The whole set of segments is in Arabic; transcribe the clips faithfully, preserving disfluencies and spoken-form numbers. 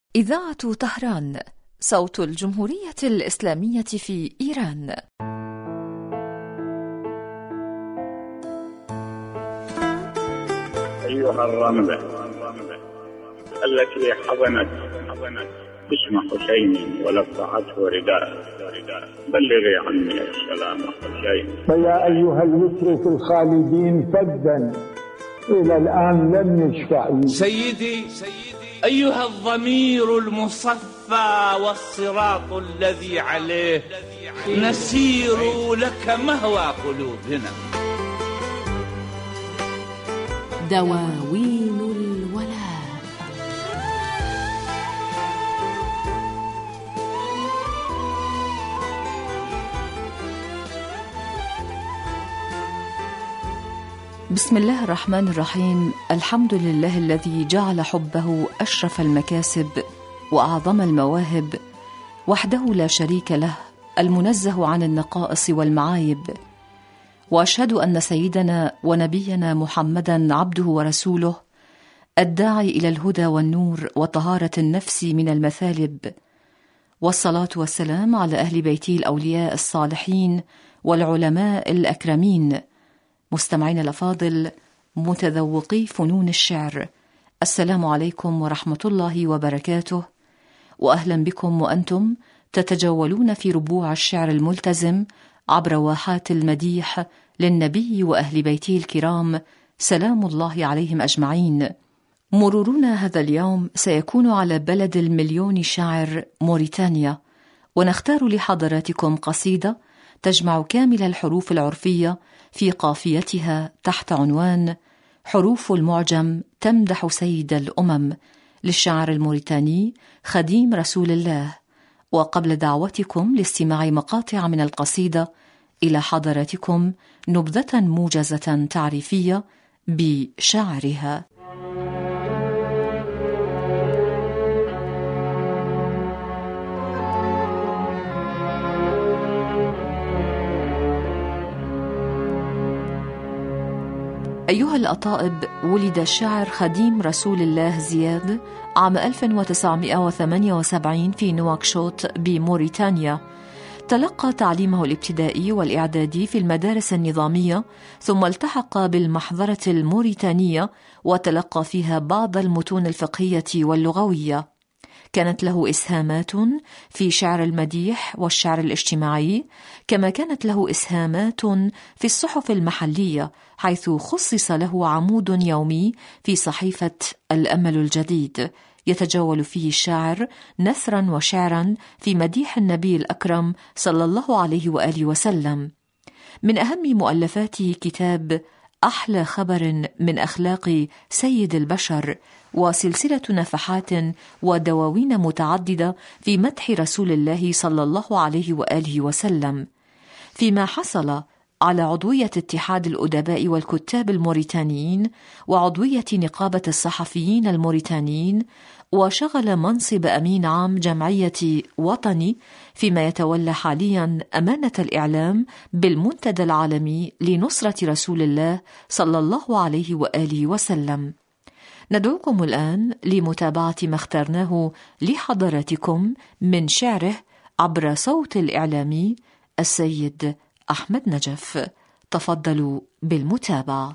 إذاعة طهران، صوت الجمهورية الإسلامية في إيران. أيها الرملة التي حضنت اسم حسين ولفعته رداء، بلغي عني السلام حسين. فيا أيها الوتر في الخالدين فدا إلى الآن لم يشفع. سيدي أيها الضمير المصفى والصراط الذي عليه نسير لك مهوى قلوبنا. دواوين الولاء. بسم الله الرحمن الرحيم. الحمد لله الذي جعل حبه أشرف المكاسب وأعظم المواهب، وحده لا شريك له، المنزه عن النقائص والمعايب. وأشهد أن سيدنا ونبينا محمدًا عبده ورسوله، الداعي إلى الهدى والنور وطهارة النفس من المثالب، والصلاة والسلام على أهل بيته الأولياء الصالحين والعلماء الأكرمين. مستمعين الأفاضل، متذوقي فنون الشعر، السلام عليكم ورحمة الله وبركاته، وأهلا بكم وأنتم تتجولون في ربوع الشعر الملتزم عبر واحات المديح للنبي وأهل بيته الكرام سلام الله عليهم أجمعين. مرورنا هذا اليوم سيكون على بلد المليون شاعر موريتانيا، ونختار لحضراتكم قصيدة تجمع كامل الحروف العرفية في قافيتها تحت عنوان حروف المعجم تمدح سيد الأمم للشاعر الموريتاني خديم رسول الله. وقبل دعوتكم لاستماع مقاطع من القصيدة، إلى حضراتكم نبذة موجزة تعريفية بشاعرها. أيها الأطائب، ولد الشاعر خديم رسول الله زياد عام ألف وتسعمائة وثمانية وسبعين في نواكشوط بموريتانيا. تلقى تعليمه الابتدائي والإعدادي في المدارس النظامية، ثم التحق بالمحضرة الموريتانية وتلقى فيها بعض المتون الفقهية واللغوية. كانت له إسهامات في شعر المديح والشعر الاجتماعي، كما كانت له إسهامات في الصحف المحلية، حيث خصص له عمود يومي في صحيفة الأمل الجديد يتجول فيه الشاعر نثرا وشعرا في مديح النبي الأكرم صلى الله عليه وآله وسلم. من أهم مؤلفاته كتاب أحلى خبر من أخلاق سيد البشر، وسلسلة نفحات ودواوين متعددة في مدح رسول الله صلى الله عليه وآله وسلم. فيما حصل على عضوية اتحاد الأدباء والكتاب الموريتانيين وعضوية نقابة الصحفيين الموريتانيين، وشغل منصب أمين عام جمعية وطني، فيما يتولى حاليا أمانة الإعلام بالمنتدى العالمي لنصرة رسول الله صلى الله عليه وآله وسلم. ندعوكم الآن لمتابعة ما اخترناه لحضراتكم من شعره عبر صوت الإعلامي السيد أحمد نجف. تفضلوا بالمتابعة.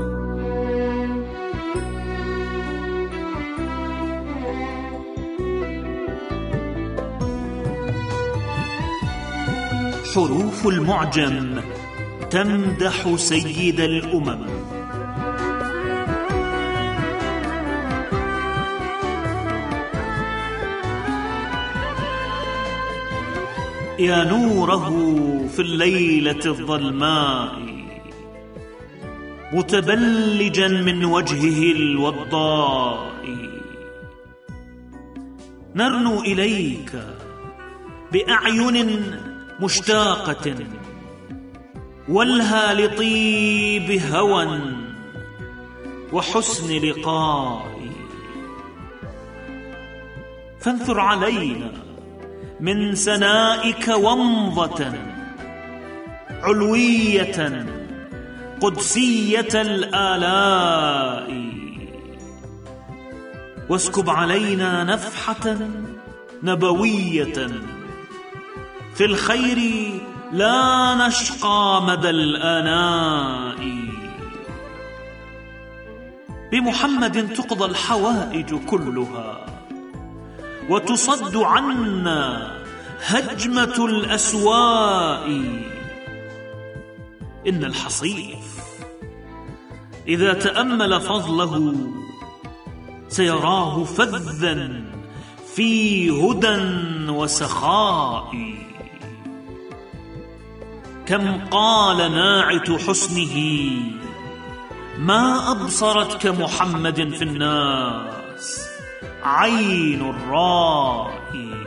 حروف المعجم تمدح سيد الأمم. يا نوره في الليلة الظلماء، متبلجا من وجهه الوضاء، نرنو إليك بأعين مشتاقة، ولها لطيب هوى وحسن لقاء، فانثر علينا من سنائك ومضة علوية قدسية الآلاء، واسكب علينا نفحة نبوية، في الخير لا نشقى مدى الآناء. بمحمد تقضى الحوائج كلها، وتصد عنا هجمة الأسواء. إن الحصيف إذا تأمل فضله سيراه فذا في هدى وسخاء. كم قال ناعت حسنه ما أبصرت كمحمد في الناس عين الرائي.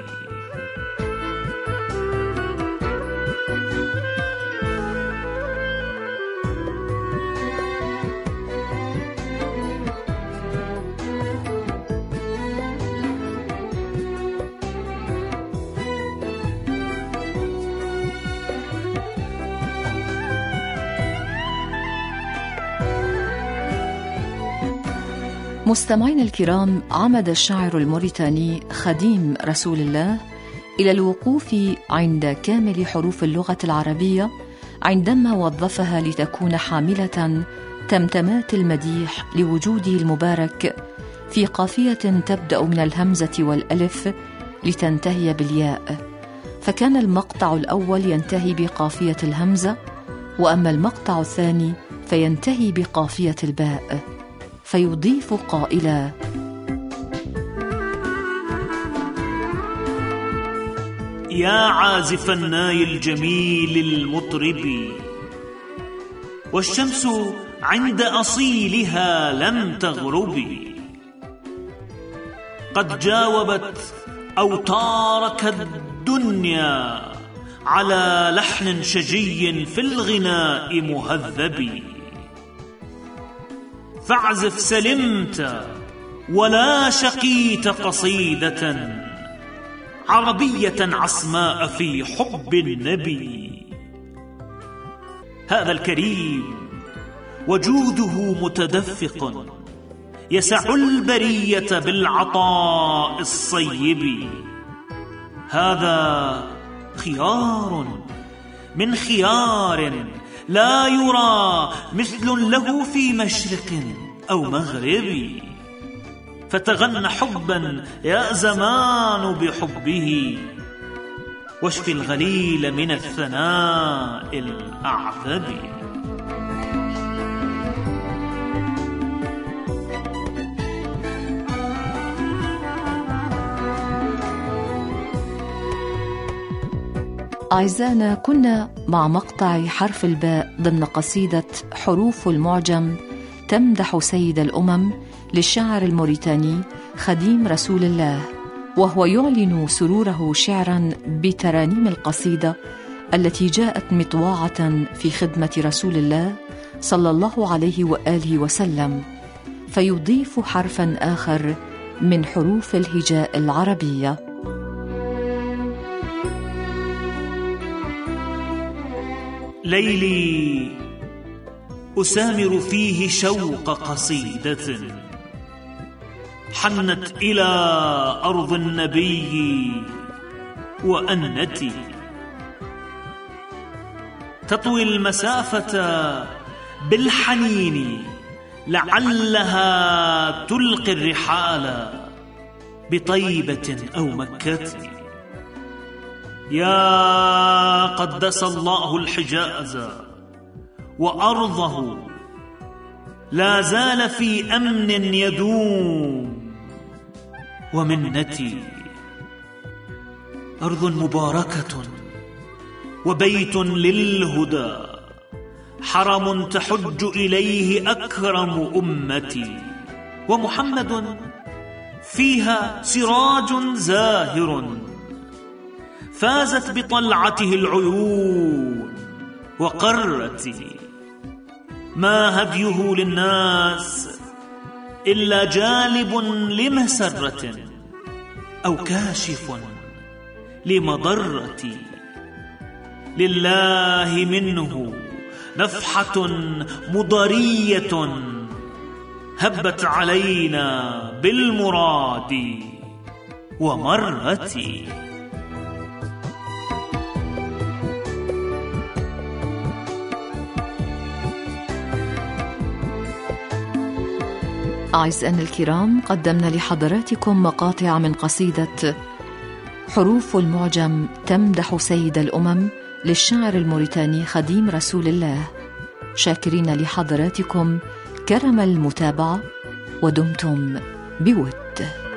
مستمعين الكرام، عمد الشاعر الموريتاني خديم رسول الله إلى الوقوف عند كامل حروف اللغة العربية عندما وظفها لتكون حاملة تمتمات المديح لوجوده المبارك في قافية تبدأ من الهمزة والألف لتنتهي بالياء، فكان المقطع الأول ينتهي بقافية الهمزة، وأما المقطع الثاني فينتهي بقافية الباء، فيضيف قائلا: يا عازف الناي الجميل المطرب، والشمس عند أصيلها لم تغرب، قد جاوبت أوتارك الدنيا على لحن شجي في الغناء مهذب، فاعزف سلمت ولا شقيت قصيدة عربية عصماء في حب النبي. هذا الكريم وجوده متدفق يسع البرية بالعطاء الصيب، هذا خيار من خيار لا يرى مثل له في مشرق أو مغرب، فتغن حبا يا زمان بحبه، واشفي الغليل من الثناء الأعذب. أعزائنا، كنا مع مقطع حرف الباء ضمن قصيدة حروف المعجم تمدح سيد الأمم للشاعر الموريتاني خديم رسول الله، وهو يعلن سروره شعرا بترانيم القصيدة التي جاءت مطواعة في خدمة رسول الله صلى الله عليه وآله وسلم، فيضيف حرفا آخر من حروف الهجاء العربية. ليلي أسامر فيه شوق قصيدة حنت إلى أرض النبي وأنتي، تطوي المسافة بالحنين لعلها تلقي الرحال بطيبة أو مكة. يا قدس الله الحجاز وأرضه، لا زال في أمن يدوم ومنتي، أرض مباركة وبيت للهدى، حرم تحج إليه أكرم أمتي، ومحمد فيها سراج زاهر فازت بطلعته العيون وقرتي، ما هديه للناس إلا جالب لمسرة أو كاشف لمضرة، لله منه نفحة مضرية هبت علينا بالمراد ومرت. أعزائنا الكرام، قدمنا لحضراتكم مقاطع من قصيدة حروف المعجم تمدح سيد الأمم للشاعر الموريتاني خديم رسول الله، شاكرين لحضراتكم كرم المتابعة ودمتم بود.